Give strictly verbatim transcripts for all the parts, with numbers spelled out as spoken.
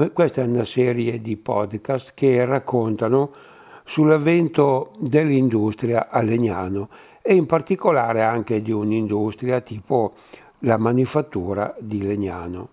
Questa è una serie di podcast che raccontano sull'avvento dell'industria a Legnano e in particolare anche di un'industria tipo la manifattura di Legnano.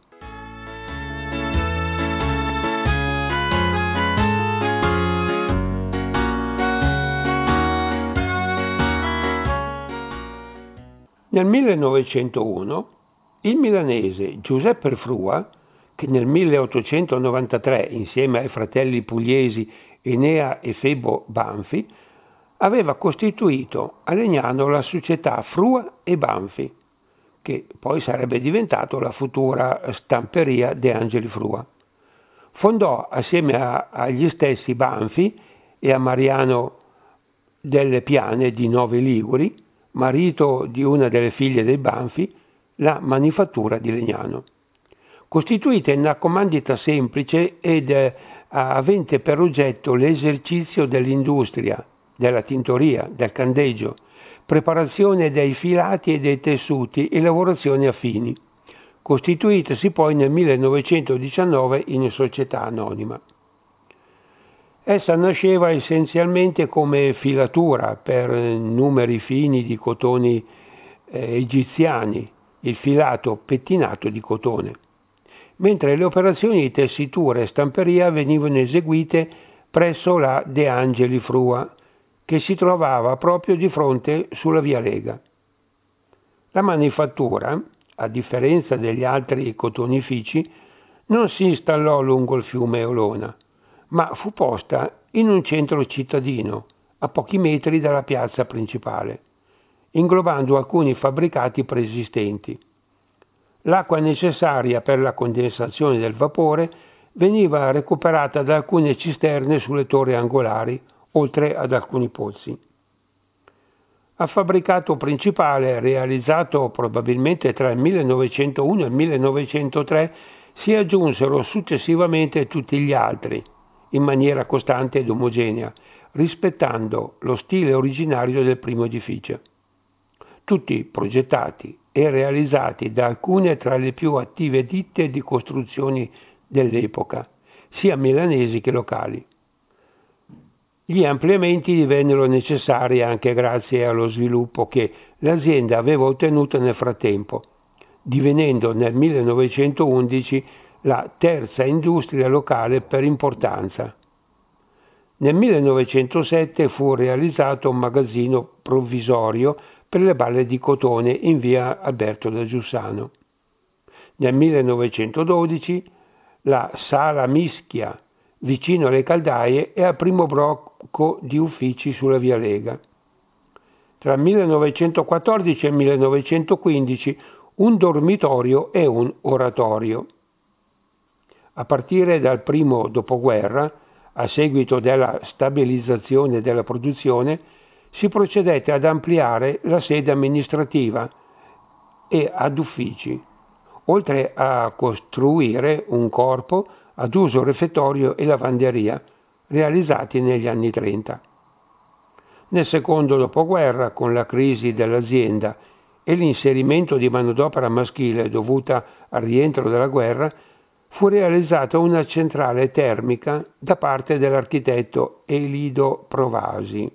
Nel millenovecentouno il milanese Giuseppe Frua, che nel milleottocentonovantatré insieme ai fratelli pugliesi Enea e Febo Banfi aveva costituito a Legnano la società Frua e Banfi, che poi sarebbe diventato la futura stamperia De Angeli Frua. Fondò assieme a, agli stessi Banfi e a Mariano delle Piane di Nove Liguri, marito di una delle figlie dei Banfi, la manifattura di Legnano. Costituita in una comandita semplice ed eh, avente per oggetto l'esercizio dell'industria, della tintoria, del candeggio, preparazione dei filati e dei tessuti e lavorazioni affini, costituitasi poi nel millenovecentodiciannove in società anonima. Essa nasceva essenzialmente come filatura per numeri fini di cotoni eh, egiziani, il filato pettinato di cotone, mentre le operazioni di tessitura e stamperia venivano eseguite presso la De Angeli Frua, che si trovava proprio di fronte sulla via Lega. La manifattura, a differenza degli altri cotonifici, non si installò lungo il fiume Olona, ma fu posta in un centro cittadino, a pochi metri dalla piazza principale, inglobando alcuni fabbricati preesistenti. L'acqua necessaria per la condensazione del vapore veniva recuperata da alcune cisterne sulle torri angolari, oltre ad alcuni pozzi. Al fabbricato principale, realizzato probabilmente tra il millenovecentouno e il millenovecentotre, si aggiunsero successivamente tutti gli altri, in maniera costante ed omogenea, rispettando lo stile originario del primo edificio. Tutti progettati e realizzati da alcune tra le più attive ditte di costruzioni dell'epoca, sia milanesi che locali. Gli ampliamenti divennero necessari anche grazie allo sviluppo che l'azienda aveva ottenuto nel frattempo, divenendo nel millenovecentoundici la terza industria locale per importanza. Nel millenovecentosette fu realizzato un magazzino provvisorio per le balle di cotone in via Alberto da Giussano. Nel millenovecentododici la Sala Mischia, vicino alle caldaie, e al primo blocco di uffici sulla via Lega. Tra il millenovecentoquattordici e il millenovecentoquindici un dormitorio e un oratorio. A partire dal primo dopoguerra, a seguito della stabilizzazione della produzione, si procedette ad ampliare la sede amministrativa e ad uffici, oltre a costruire un corpo ad uso refettorio e lavanderia, realizzati negli anni trenta. Nel secondo dopoguerra, con la crisi dell'azienda e l'inserimento di manodopera maschile dovuta al rientro dalla guerra, fu realizzata una centrale termica da parte dell'architetto Elido Provasi,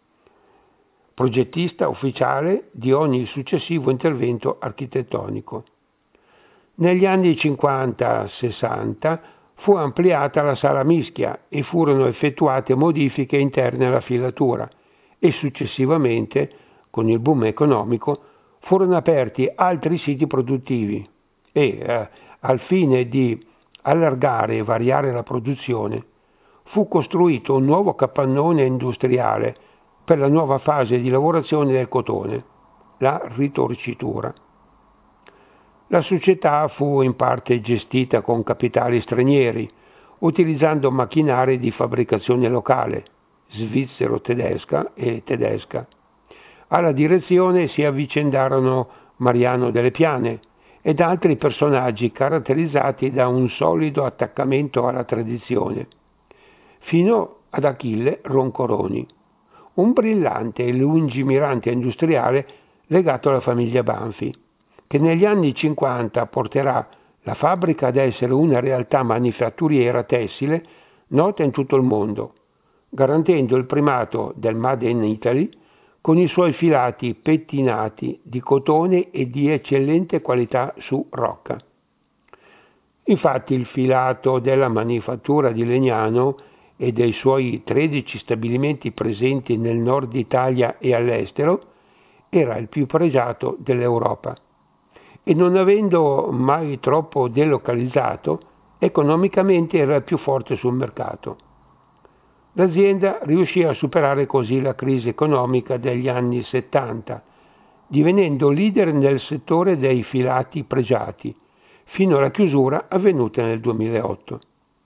progettista ufficiale di ogni successivo intervento architettonico. Negli anni cinquanta sessanta fu ampliata la Sala Mischia e furono effettuate modifiche interne alla filatura e successivamente, con il boom economico, furono aperti altri siti produttivi e, eh, al fine di allargare e variare la produzione, fu costruito un nuovo capannone industriale per la nuova fase di lavorazione del cotone, la ritorcitura. La società fu in parte gestita con capitali stranieri, utilizzando macchinari di fabbricazione locale, svizzero-tedesca e tedesca. Alla direzione si avvicendarono Mariano delle Piane ed altri personaggi caratterizzati da un solido attaccamento alla tradizione, fino ad Achille Roncoroni, un brillante e lungimirante industriale legato alla famiglia Banfi, che negli anni cinquanta porterà la fabbrica ad essere una realtà manifatturiera tessile nota in tutto il mondo, garantendo il primato del Made in Italy con i suoi filati pettinati di cotone e di eccellente qualità su rocca. Infatti il filato della manifattura di Legnano e dei suoi tredici stabilimenti presenti nel nord Italia e all'estero era il più pregiato dell'Europa e non avendo mai troppo delocalizzato, economicamente era il più forte sul mercato. L'azienda riuscì a superare così la crisi economica degli anni settanta, divenendo leader nel settore dei filati pregiati, fino alla chiusura avvenuta nel duemilaotto.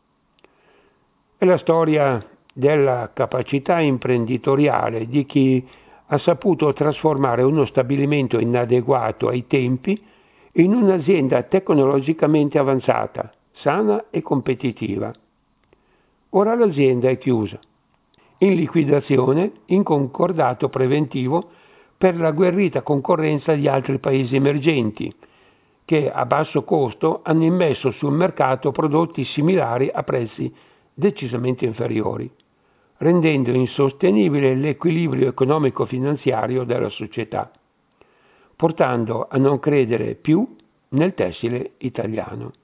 È la storia della capacità imprenditoriale di chi ha saputo trasformare uno stabilimento inadeguato ai tempi in un'azienda tecnologicamente avanzata, sana e competitiva. Ora l'azienda è chiusa, in liquidazione, in concordato preventivo per l'agguerrita concorrenza di altri paesi emergenti, che a basso costo hanno immesso sul mercato prodotti similari a prezzi decisamente inferiori, rendendo insostenibile l'equilibrio economico-finanziario della società, portando a non credere più nel tessile italiano.